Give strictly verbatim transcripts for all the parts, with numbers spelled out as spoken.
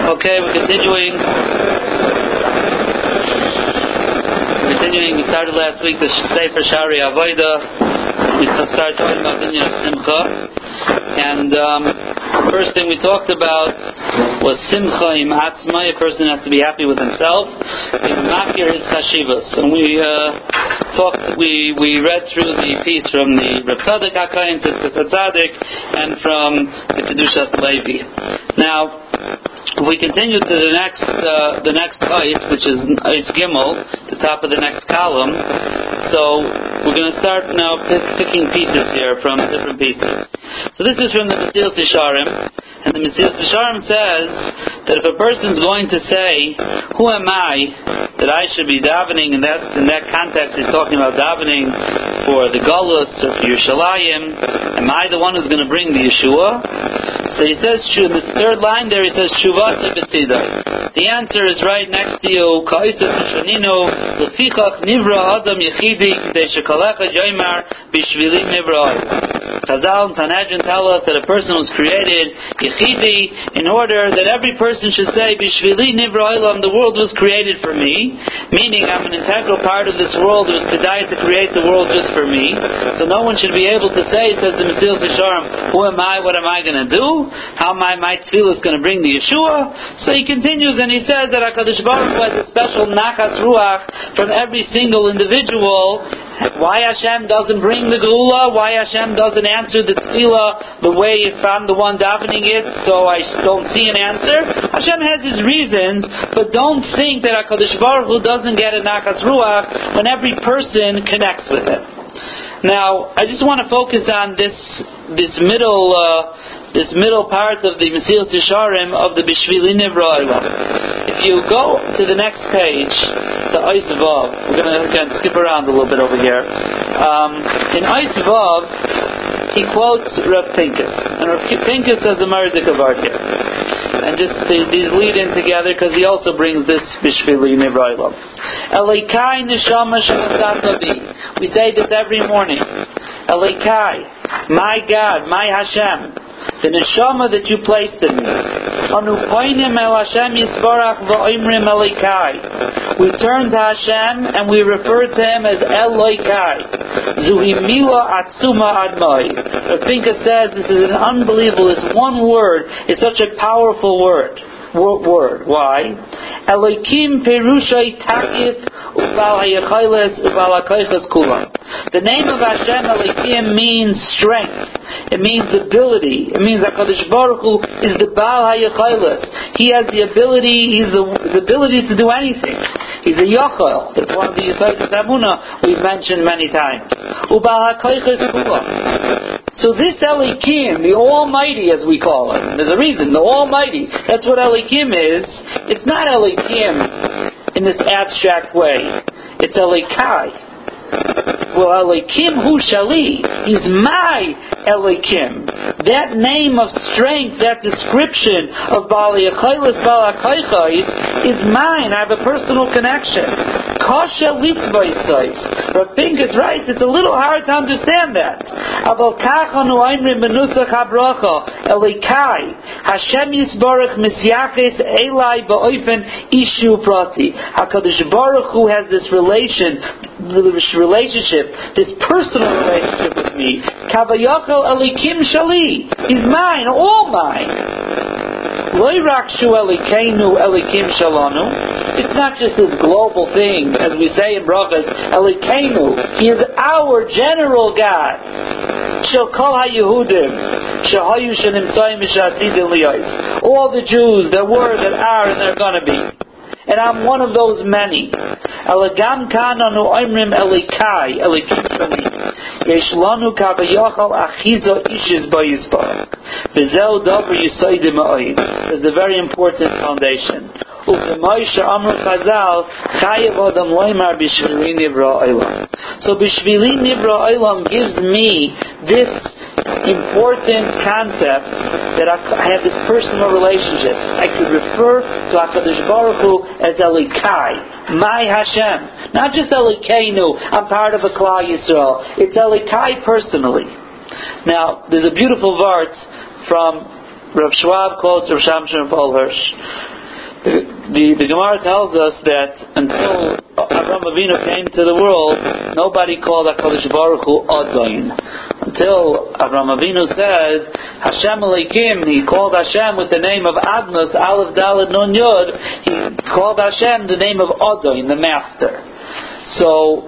Okay, we're continuing. Continuing, we started last week the Sefer Shari Avodah. We started talking about the Inyan of Simcha. And um, the first thing we talked about was Simcha im Atzma. A person has to be happy with himself. And Makir his Chashivas. And we uh, talked, we, we read through the piece from the Reb Tzadok HaKayin to the Tzaddik and from the Kedushas Levi. Now, we continue to the next uh, the next ice, which is ice Gimel, the top of the next column. So we're going to start now pick, picking pieces here from different pieces. So this is from the Mesilas Yesharim, and the Mesilas Yesharim says that if a person's going to say, "Who am I that I should be davening?" in that in that context, he's talking about davening for the Galus or for Yerushalayim. Am I the one who's going to bring the Yeshua? So he says, in the third line there, he says, the answer is right next to you. Chazal and Sanhedrin tell us that a person was created Yechidi in order that every person should say, Bishvili Nivra Olam, the world was created for me, meaning I'm an integral part of this world. It was Kedai to create the world just for me. So no one should be able to say, says the Mesilas Yesharim, who am I, what am I going to do? How am I, my tefillah is going to bring the Yeshua? So he continues and he says that HaKadosh Baruch Hu has a special nachas ruach from every single individual. Why Hashem doesn't bring the Geula? Why Hashem doesn't answer the tefillah the way if I'm the one davening it, so I don't see an answer? Hashem has his reasons, but don't think that HaKadosh Baruch Hu doesn't get a nachas ruach when every person connects with it. Now, I just want to focus on this this middle uh, this middle part of the Mesilas Yesharim of the Bishvili Nivra Olam. If you go to the next page, to Eis Vav, we're going to again skip around a little bit over here. Um, in Eis Vav, he quotes Rav Pinkus, and Rav Pinkus has a Merdik of Arkia. And just these lead in together because he also brings this Bishvili Nivra Olam. Elikai Neshama Shematzata Bi. We say this every morning. Elikai, my God, my Hashem, the neshama that you placed in me. Anu poinim el Hashem yisbarach v'oimrim Elikai. We turn to Hashem and we refer to Him as Elokai. Zuhi mila atzuma admai. Rav Pinkus says this is an unbelievable. This one word is such a powerful word. Word. Why? Elokim perushay takif uval hayachayles uval hakaychas kulam. The name of Hashem Elokim means strength. It means ability. It means HaKadosh Baruch Hu is the Baal hayachayles. He has the ability. He's the, the ability to do anything. He's a yachal. That's one of the Yisayt Tabuna we've mentioned many times. Uval hakaychas kulam. So this Elikim, the Almighty as we call it, there's a reason, the Almighty, that's what Elikim is. It's not Elikim in this abstract way. It's Elikai. Well, Elikim hu shali, He's my Elikim. That name of strength, that description of Baal Yachaylis, Baal HaKaychais is mine. I have a personal connection. Kasha litzvaisais. Rav Pinkus writes, it's a little hard to understand that. Aval kachanu aimrim benusach habracha Elikai Hashem yisbarach misyaches elai ba'oifen ishu prati. HaKadosh Baruch Hu has this relation, this relationship, this personal relationship with me. Kavayachal Elikim shali. He's mine, all mine. It's not just this global thing, as we say in Brachas, Elikenu. He is our general God. Shel kol haYehudim, shehayu shenimtzayim mishasidin liyos. All the Jews that were, that are, and they're going to be. And I'm one of those many. Elagam kananu oimrim Elikai, Elikim shali. Yesh lanu kavayachal achizo ishes bayisbarach. Bezel davar yisaydim ha'oid. There's a very important foundation. U'v'moisha amru chazal chayev adam loymar b'shvili nivra olam. So b'shvili nivra olam gives me this important concept that I have this personal relationship. I could refer to HaKadosh Baruch Hu as Elikai, my Hashem. Not just Elikeinu, I'm part of a Klal Yisrael. It's Elikai personally. Now, there's a beautiful vart from Rav Schwab quotes Rav Shamshon Paul Hirsch. the, the Gemara tells us that until Avraham Avinu came to the world, nobody called HaKadosh Baruch Hu Adon. Until Avraham Avinu said, Hashem Elokim, he called Hashem with the name of Adnos, Aleph Daled Nun Yod, he called Hashem the name of Adon, the Master. So,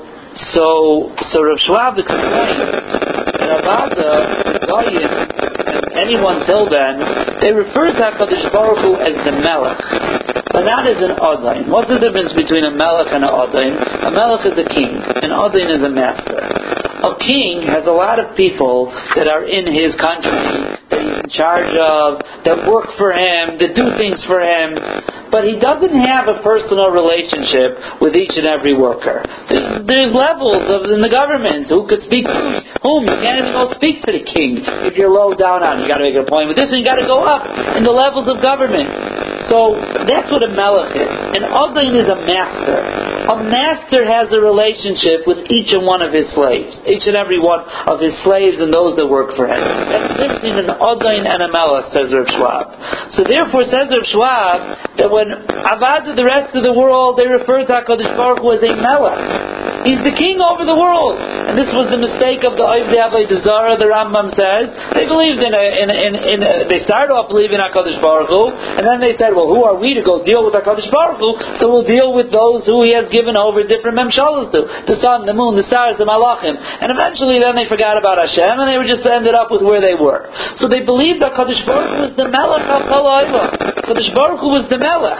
so, so Rav Schwab explained that Avada, Goyim, and anyone till then, they refer to HaKadosh Baruch Hu as the Melech, but not as an Adon. What's the difference between a Melech and an Adon? A Melech is a king, an Adon is a master. A king has a lot of people that are in his country, that he's in charge of, that work for him, that do things for him, but he doesn't have a personal relationship with each and every worker. There's, there's levels of in the government. Who could speak to whom? You can't even go speak to the king if you're low down on. You got to make an appointment with this, and you got to go up in the levels of government. So that's what a melech is. An Adon is a master. A master has a relationship with each and one of his slaves, each and every one of his slaves and those that work for him. That's the difference between an Adon and a melech, says Rav Schwab. So therefore, says Rav Schwab, that when Avad the rest of the world, they refer to HaKadosh Baruch Hu as a melech. He's the king over the world. And this was the mistake of the Ovdei Avodah Zarah, the Rambam says. They believed in a, in a, in, a, in a, they started off believing in HaKadosh Baruch Hu, and then they said, well, who are we to go deal with HaKadosh Baruch Hu? So we'll deal with those who he has given over different memshalas to. The sun, the moon, the stars, the malachim. And eventually then they forgot about Hashem, and they were just ended up with where they were. So they believed that HaKadosh Baruch Hu was the melech of Kol Ha'olam. HaKadosh Baruch Hu was the melech.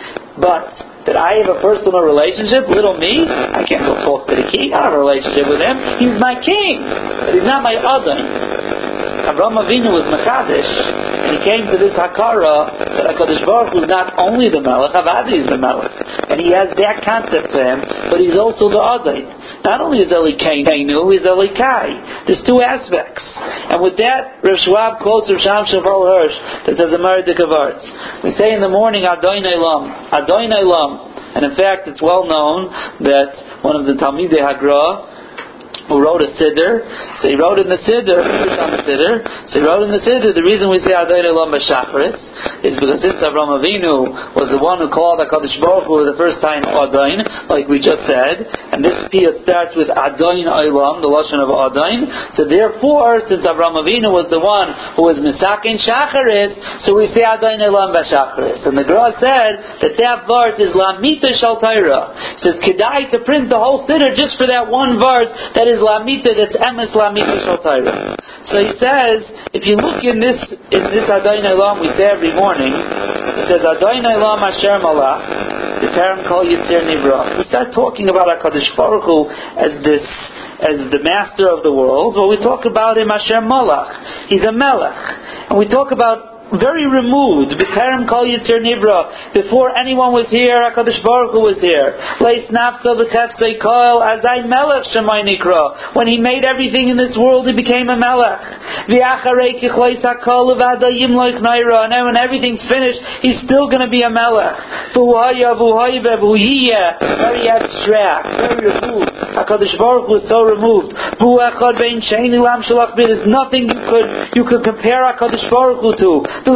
But that I have a personal relationship, little me, I can't go talk to the king. I don't have a relationship with him. He's my king, but he's not my Adon. Avraham Avinu was Mechadish, and he came to this Hakara that HaKadosh Baruch Hu is not only the Melech, Avad is the Melech, and he has that concept to him, but he's also the Adon. Not only is Elikeinu, he's Elikai. There's two aspects, and with that, Rav Schwab quotes Rav Sham Shaval Hirsch that says a Meredith of arts. We say in the morning Adon Elam, Adon Elam. And in fact, it's well known that one of the Talmidei Hagra, who wrote a Siddur, so he wrote in the Siddur, on the Siddur, so he wrote in the Siddur, the reason we say Adon Elam B'Shacharis is because since Avraham Avinu was the one who called HaKadosh Baruch Hu the first time Adon, like we just said, and this piyut starts with Adon Elam, the Lashon of Adon, so therefore, since Avraham Avinu was the one who was Misakin Shacharis, so we say Adon Elam B'Shacharis. And the Gra said that that verse is Lamita Shal Torah. It says, Kedai to print the whole Siddur just for that one verse that is Lamita, that's Emes Lamita Shal Torah. So he says, if you look in this in this Adon Elam we say every morning, it says Adon Elam Asher Malach, the Param Kol Yitzir Nivra. We start talking about HaKadosh Baruch Hu as this, as the master of the world. Well, we talk about him Asher Malach. He's a Melech. And we talk about very removed, B'terem Kol Yitzir Nivra, before anyone was here, HaKadosh Baruch Hu was here. Leis Nafsa B'chefsei Kol Azai Melech Shemai Nikra. When he made everything in this world, he became a Melech. V'acharei Kichleis HaKol Uvada Yimloich Naira. And then when everything's finished, he's still going to be a Melech. V'uhaya V'uhayve V'uhiyeh. Very abstract, very removed. HaKadosh Baruch Hu is so removed. V'uechad Bein Sheini Lam Shalach Bid. There's nothing you could you could compare HaKadosh Baruch Hu to. The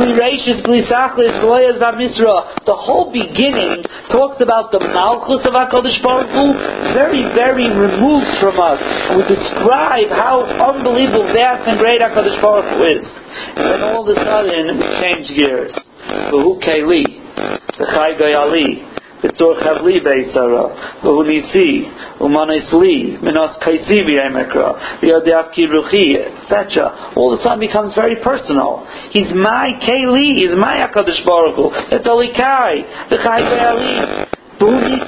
whole beginning talks about the Malchus of HaKadosh Baruch Hu, very, very removed from us. And we describe how unbelievable, vast, and great HaKadosh Baruch Hu is. And then all of a sudden, we change gears. V'hu Keli, V'chai Gayali, V'tzor Chavli Beisara, V'hu Nisi, Umanis Li, Minos Kaisi V'yemekra, V'yodeaf Kiruchi, et cetera. All of a sudden becomes very personal. He's my Keli, he's my HaKadosh Baruch Hu. It's Alikai, V'chai Gayali. If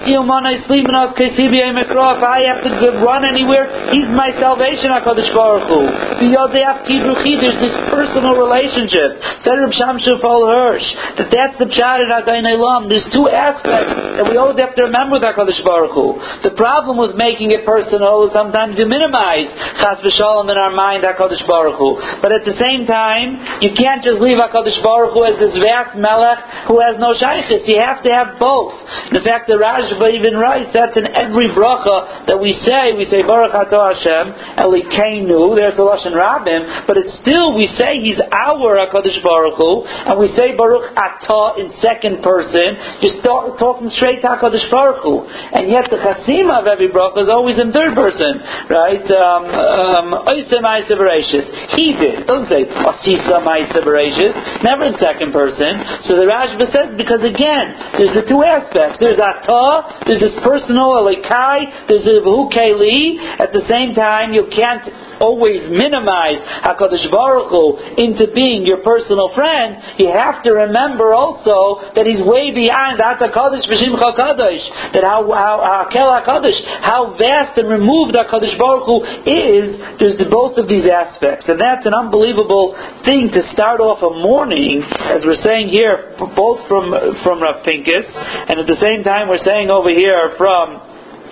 I have to run anywhere, he's my salvation, HaKadosh Baruch Hu. There's this personal relationship. Said Reb Sham Shafal Hirsch that that's the pshat in Adon Elam. There's two aspects that we always have to remember with HaKadosh Baruch Hu. The problem with making it personal is sometimes you minimize Chas v'Shalom in our mind HaKadosh Baruch Hu. But at the same time, you can't just leave HaKadosh Baruch Hu as this vast melech who has no shaykhis. You have to have both. In fact, fact, the Rashba even writes that's in every bracha that we say. We say Baruch Atah Hashem Elikeinu. There's the Lashon Rabim, but it's still we say He's our Hakadosh Baruch Hu, and we say Baruch Atah in second person. You're start, talking straight to Hakadosh Baruch Hu, and yet the Chasima of every bracha is always in third person, right? Um, Oisem Ma'aseh Bereishis. He did. It doesn't say Asisa Ma'aseh Bereishis. Never in second person. So the Rashba says because again, there's the two aspects. There's Atah. There's this personal Elikai. There's a V'hu Keli. At the same time, you can't always minimize HaKadosh Baruch Hu into being your personal friend. You have to remember also that He's way beyond Ata Kadosh V'Shimcha Kadosh. That how how Hakel HaKadosh, how vast and removed HaKadosh Baruch Hu is. There's the, both of these aspects, and that's an unbelievable thing to start off a morning, as we're saying here, both from from Rav Pincus, and at the same time we're saying over here from.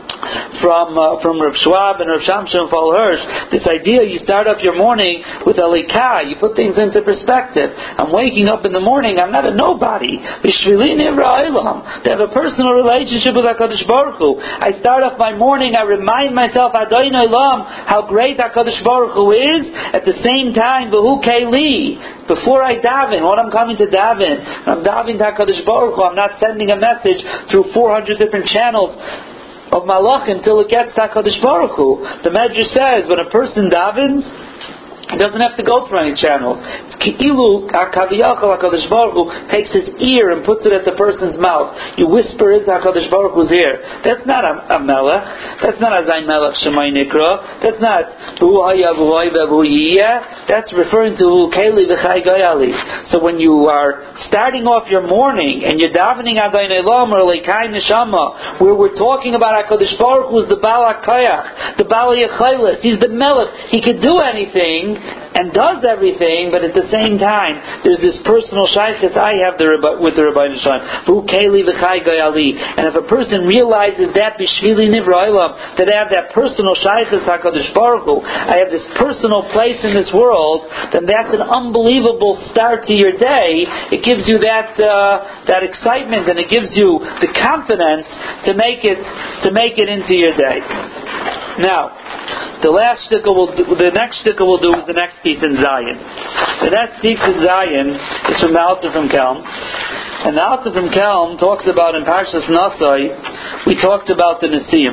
From uh, from Rav Schwab and Rav Shamshon Paul Hirsch, this idea you start off your morning with Alikah, you put things into perspective. I'm waking up in the morning, I'm not a nobody. Bishvili Nivra Olam. They have a personal relationship with HaKadosh Baruch Hu. I start off my morning, I remind myself, Adonai Olam, how great HaKadosh Baruch Hu is. At the same time, V'hu Keli. Before I daven, when I'm coming to daven, I'm davening to HaKadosh Baruch Hu, I'm not sending a message through four hundred different channels of Malach until it gets to HaKadosh Baruch Hu. The Medrash says when a person davens, he doesn't have to go through any channels. Ki'ilu HaKaviyachal HaKadosh Baruch Hu takes his ear and puts it at the person's mouth. You whisper into HaKadosh Baruch Hu's ear. That's not a, a melech. That's not a Zayin Melech Shemay Nikra. That's not Hu Haya Hu Haya Hu Yiyeh. That's referring to Hu Keli V'Chai Gayali. So when you are starting off your morning and you're davening Adonai Olam or Leikai Neshama, where we're talking about HaKadosh Baruch Hu is the Baal HaKayach, the Baal HaYachaylis. He's the melech. He could do anything and does everything, but at the same time, there's this personal shaykhis I have the, with the Rebbeinu Shalom. V'hu Keli V'chai Gayali. And if a person realizes that B'shvili Nivra Olam, that I have that personal shaykhis HaKadosh Baruch Hu, I have this personal place in this world, then that's an unbelievable start to your day. It gives you that uh, that excitement, and it gives you the confidence to make it to make it into your day. Now, the last shtickle will do, the next shtickle we'll do is the next piece in Zion. The next piece in Zion is from the Alter from Kelm. And the Alter from Kelm talks about in Parshas Nasai, we talked about the Nesiim.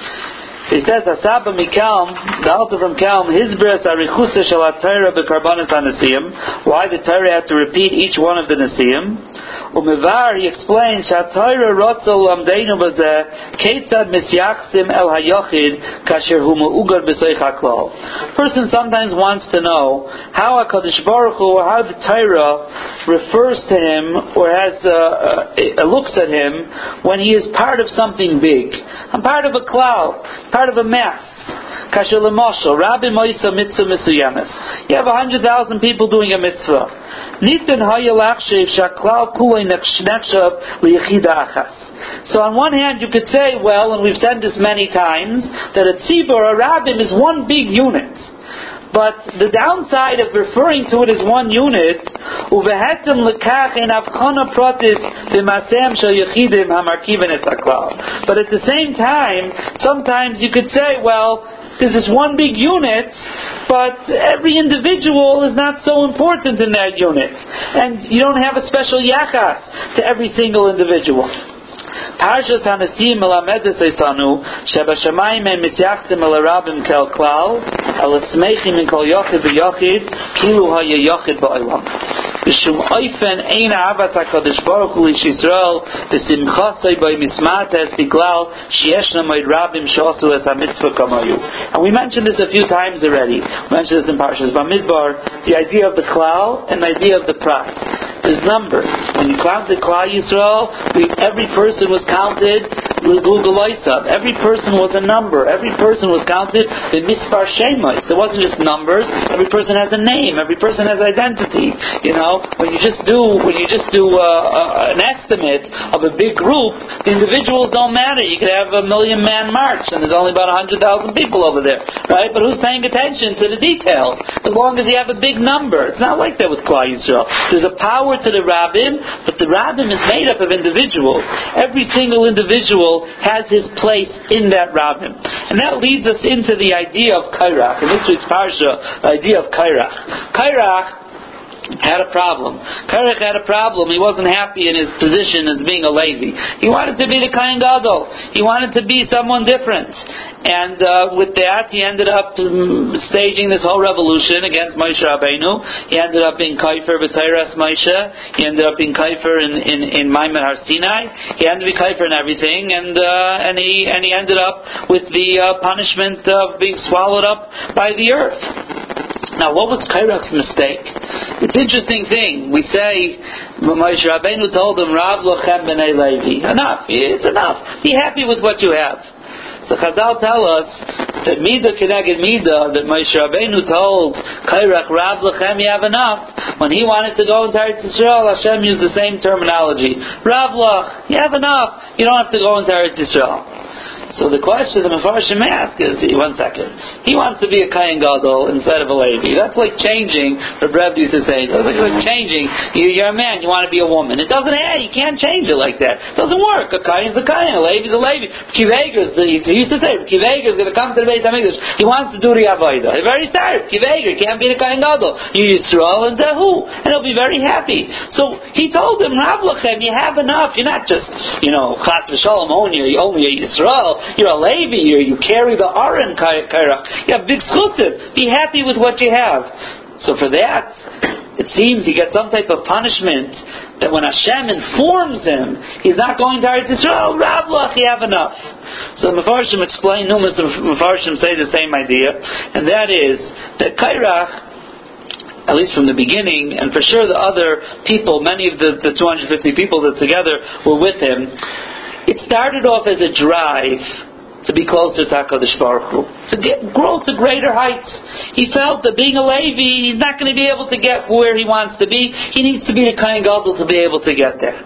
So he says, Asaba Mikelm, the Alter from Kelm, his bris arichusa shel ha-Torah bekarbanos ha-Nesiim. Why the Torah had to repeat each one of the Nesiim. Umevar, he explains, Sha-Torah rotzo lamdeinu bazeh, ketzad misyachsim el ha-yochid, kasher hu me'ugar b'soich ha-klal. Person sometimes wants to know how HaKadosh Baruch Hu, or how the Torah refers to him, or has uh, uh, looks at him, when he is part of something big. I'm part of a cloud. Part of a mass. Kasher l'moshel, Rabbi Moisa mitzvah misuyamis. You have a hundred thousand people doing a mitzvah. Nitin hayalachshev shaklal kulei nechshav liyechida achas. So on one hand you could say, well, and we've said this many times, that a tzibur, a rabbim, is one big unit. But the downside of referring to it as one unit, uvehetem lekach in avchana pratis b'masem shel yechidim hamarkiven et haklal. But at the same time, sometimes you could say, well, there's this one big unit, but every individual is not so important in that unit, and you don't have a special yachas to every single individual. Parshas Hanesim melamedes eisanu shebashamayim em mityachsim el harabim kel klal el esmeichim in kol yochid v'yochid kilu haya yochid ba'olam b'shum oifen ein ahavas HaKadosh Baruch Hu ish Yisrael v'simchasei by mismates biglal sheyeshna moed rabim shosu es ha-mitzvah kamayu. And we mentioned this a few times already. We mentioned this in Parshas Bamidbar, the idea of the klal and the idea of the prat. There's numbers. When you count the klal Yisrael, we, every person was counted Every person was a number. Every person was counted in Mispar Shemos. It wasn't just numbers. Every person has a name. Every person has identity. You know, when you just do when you just do uh, uh, an estimate of a big group, the individuals don't matter. You could have a million man march, and there's only about a hundred thousand people over there, right? But who's paying attention to the details? As long as you have a big number, it's not like that with Klal Yisrael. There's a power to the Rabbim, but the Rabbim is made up of individuals. Every single individual has his place in that Rabbim. And that leads us into the idea of Kairach. In this week's Parsha, the idea of Kairach. Kairach had a problem. Kairach had a problem. He wasn't happy in his position as being a Levi. He wanted to be the Kohen Gadol. He wanted to be someone different. And uh, with that, he ended up um, staging this whole revolution against Moshe Rabbeinu. He ended up being Kaifer b'Teiras Moshe. He ended up being Kaifer in in, in Maimon Har Sinai. He ended up being Kaifer in everything, and uh, and he and he ended up with the uh, punishment of being swallowed up by the earth. Now, what was Kairach's mistake? It's an interesting thing. We say, Moshe Rabbeinu told him, Rav lochem b'nei Levi. Enough. It's enough. Be happy with what you have. So Chazal tell us that Midah Keneged Midah, that Moshe Rabbeinu told Kairach, Rav lochem, you have enough. When he wanted to go into Eretz Yisrael, Hashem used the same terminology. Rav loch, you have enough. You don't have to go into Eretz Yisrael. So the question the Mefarshim ask is, one second, he wants to be a Kohen Gadol instead of a Levi. That's like changing, what Reb used to say, that's like, like changing, you, you're a man, you want to be a woman. It doesn't, hey, you can't change it like that. It doesn't work. A Kohen's a Kohen, a Levi's a Levi. Kiveger's, he used to say, Kiveger's going to come to the Beis HaMikdash. He wants to do the Avodah. He's very sorry. Kiveger can't be the Kohen Gadol. You Yisrael and Tehu. And he'll be very happy. So he told him, Rav lochem, you have enough. You're not just, you know, Chas v'Shalom, only a Yisrael. You're a Levi, you you carry the Aron Kairach. You have big chutzim. Be happy with what you have. So for that, it seems he gets some type of punishment that when Hashem informs him he's not going to Eretz Yisrael, Rav loch, you have enough. So the Mefarshim explain, numerous Mefarshim say the same idea, and that is that Kairach, at least from the beginning, and for sure the other people, many of the, the two hundred fifty people that together were with him, it started off as a drive to be closer to HaKadosh Baruch Hu, to get, grow to greater heights. He felt that being a Levi, he's not going to be able to get where he wants to be. He needs to be the Kohen Gadol to be able to get that.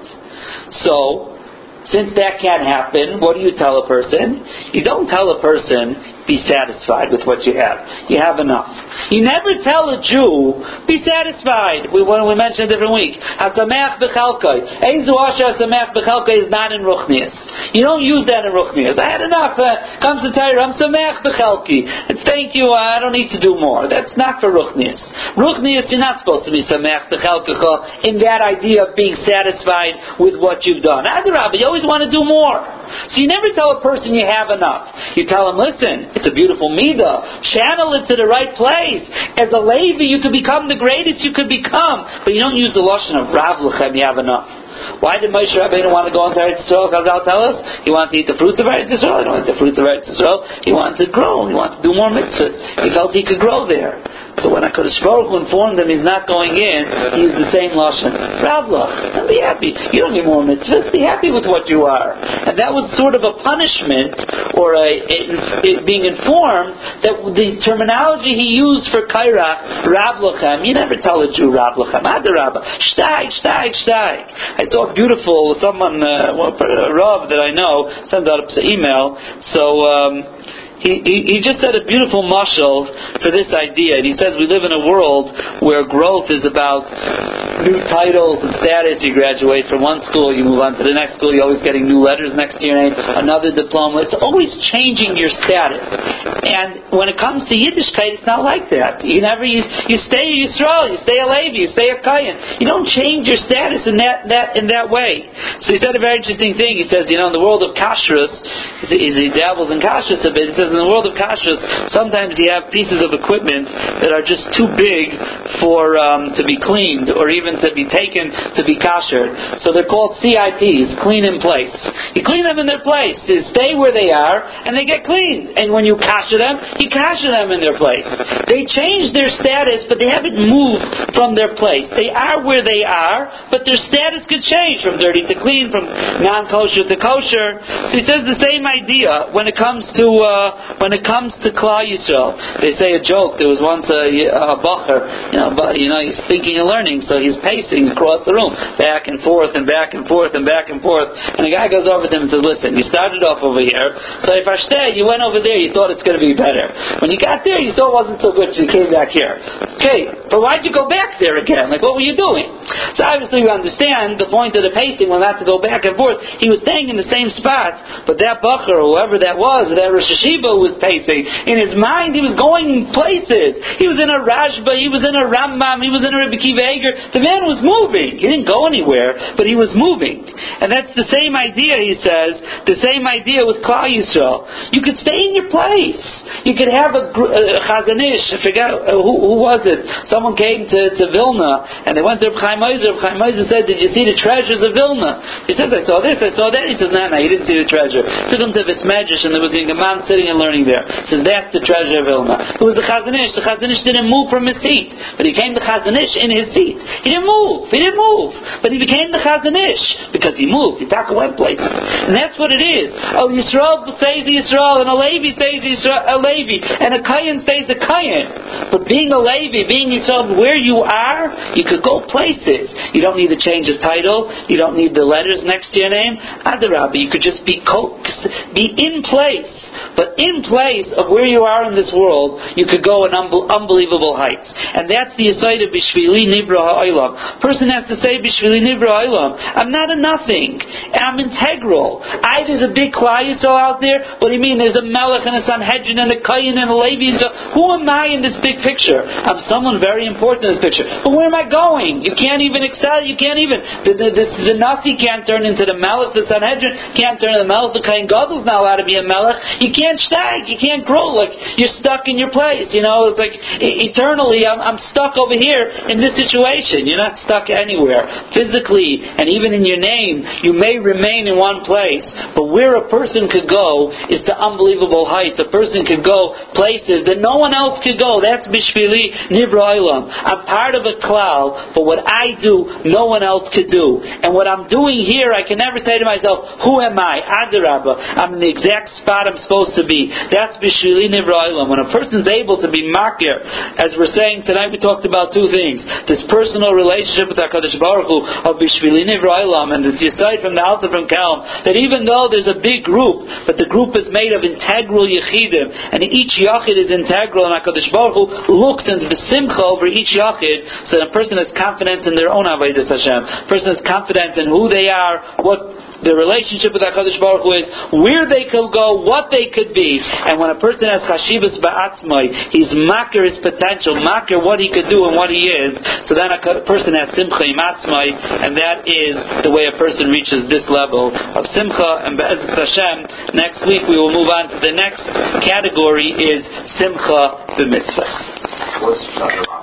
So, since that can't happen, what do you tell a person? You don't tell a person, be satisfied with what you have. You have enough. You never tell a Jew, be satisfied. We, when we mentioned a different week, Hasamech b'chalkai. Eizu asher hasamech b'chalkai is not in Ruchnias. You don't use that in Ruchnias. I had enough. Uh, comes to Torah, I'm samech b'chalki. It's thank you, I don't need to do more. That's not for Ruchnias. Ruchnias, you're not supposed to be samech b'chalkecha in that idea of being satisfied with what you've done. Adarabah, you always want to do more. So you never tell a person you have enough. You tell him, listen, it's a beautiful midah. Channel it to the right place. As a Levi, you could become the greatest you could become. But you don't use the lashon of Rav lochem, you have enough. Why did Moshe Rabbeinu want to go into Eretz Yisrael? Chazal tell us he wanted to eat the fruits of Eretz Yisrael. He wanted the fruits of Eretz Yisrael. He wanted to grow. He wanted to do more mitzvahs. He felt he could grow there. So when HaKadosh Baruch Hu informed him he's not going in, he used the same lashon. Rav loch, and be happy. You don't need more mitzvahs. Be happy with what you are. And that was sort of a punishment, or a, a, a being informed that the terminology he used for Kairach, Rav lochem, you never tell a Jew Rav lochem. Adarabah, shtaik, shtaik, shtaik. I saw a beautiful someone, uh, a Rav that I know, sent out an email. So. Um, He, he, he just said a beautiful mashal for this idea. And he says we live in a world where growth is about new titles and status. You graduate from one school, you move on to the next school, you're always getting new letters next to your name, another diploma. It's always changing your status. And when it comes to Yiddishkeit, it's not like that. You never, you, you stay a Yisrael, you stay a Levi, you stay a Kohen. You don't change your status in that, that, in that way. So he said a very interesting thing. He says, you know, in the world of kashrus, he dabbles in kashrus a bit. He says, says in the world of kashrus, sometimes you have pieces of equipment that are just too big for um, to be cleaned or even to be taken to be kashered. So they're called C I Ps, clean in place. You clean them in their place. They stay where they are and they get cleaned. And when you kasher them, you kasher them in their place. They change their status, but they haven't moved from their place. They are where they are, but their status could change from dirty to clean, from non-kosher to kosher. So he says the same idea when it comes to uh, when it comes to Klal Yisrael. They say a joke. There was once a, a bacher, you know, but you know he's thinking and learning, so he's pacing across the room, back and forth and back and forth and back and forth. And the guy goes over to him and says, "Listen, you started off over here, so if I stay, you went over there, you thought it's going to be better. When you got there, you saw it wasn't so good, so you came back here. Okay, but why'd you go back there again? Like, what were you doing?" So obviously we understand the point of the pacing was not to go back and forth. He was staying in the same spot, but that bacher, whoever that was, that Rosh Hashiva who was pacing, in his mind he was going places. He was in a Rashba, he was in a Rambam, he was in a Rebbe Kiva Eger. The man was moving. He didn't go anywhere, but he was moving. And that's the same idea, he says, the same idea with Klal Yisrael. You could stay in your place. You could have a, a Chazon Ish, I forget uh, who, who was it. Someone came to, to Vilna, and they went to Reb Chaim Ozer. Reb Chaim Ozer said, "Did you see the treasures of Vilna?" He said, "I saw this, I saw that." He says, "No, no, you didn't see the treasure." Took him to this medrash, and there was a man sitting and learning there. He says, "That's the treasure of Vilna." It was the Chazon Ish. The Chazon Ish didn't move from his seat, but he came to Chazon Ish in his seat. He didn't move. He didn't move, but he became the Chazon Ish because he moved. He took away places, and that's what it is. Oh, Yisrael says Yisrael, and a Levi says Yisrael, a Levi, and a Kayan stays a Kayan. But being a Levi, being Yisrael, where you are, you could go places. You don't need a change of title. You don't need the letters next to your name. Adarabah, you could just be co- be in place. But in place of where you are in this world, you could go in un- unbelievable heights. And that's the aside of Bishvili Nibra Ha'olam. Person has to say Bishvili Nibra Ha'olam. I'm not a nothing. And I'm integral. I, there's a big Klal Yisrael out there. What do you mean? There's a Melech and a Sanhedrin and a Kayin and a Levi. And so, who am I in this big picture? I'm someone very important in this picture. But where am I going? You can't even excel. You can't even. The, the, the, the Nasi can't turn into the Melech. The Sanhedrin can't turn into the Melech. The Kayin Gadol's not allowed to be a Melech. You can't stag. You can't grow. Like, you're stuck in your place. You know, it's like e- eternally I'm, I'm stuck over here in this situation. You're not stuck anywhere. Physically, and even in your name, you may remain in one place. But where a person could go is to unbelievable heights. A person could go places that no one else could go. That's Bishvili Nibra Olam. I'm part of a klal, but what I do, no one else could do. And what I'm doing here, I can never say to myself, who am I? Adarabah. I'm in the exact spot I'm supposed to be. That's Bishvili Nibra Olam. When a person's able to be makir, as we're saying tonight, we talked about two things. This personal relationship with HaKadosh Baruch Hu of Bishvili Nibra Olam, and it's aside from the Alter from Kelm, that even though there's a big group, but the group is made of integral Yechidim, and each Yachid is integral, and HaKadosh Baruch Hu looks into the simcha over each Yachid, so the person has confidence in their own Avodas Hashem. The person has confidence in who they are, what the relationship with HaKadosh Baruch Hu is, where they could go, what they could be. And when a person has chashivas ba'atzmai, he's makir his potential, makir what he could do and what he is, so then a person has simcha im atzmai, and that is the way a person reaches this level of simcha. And be'ezus Hashem, next week we will move on to the next category, is simcha b'mitzvah.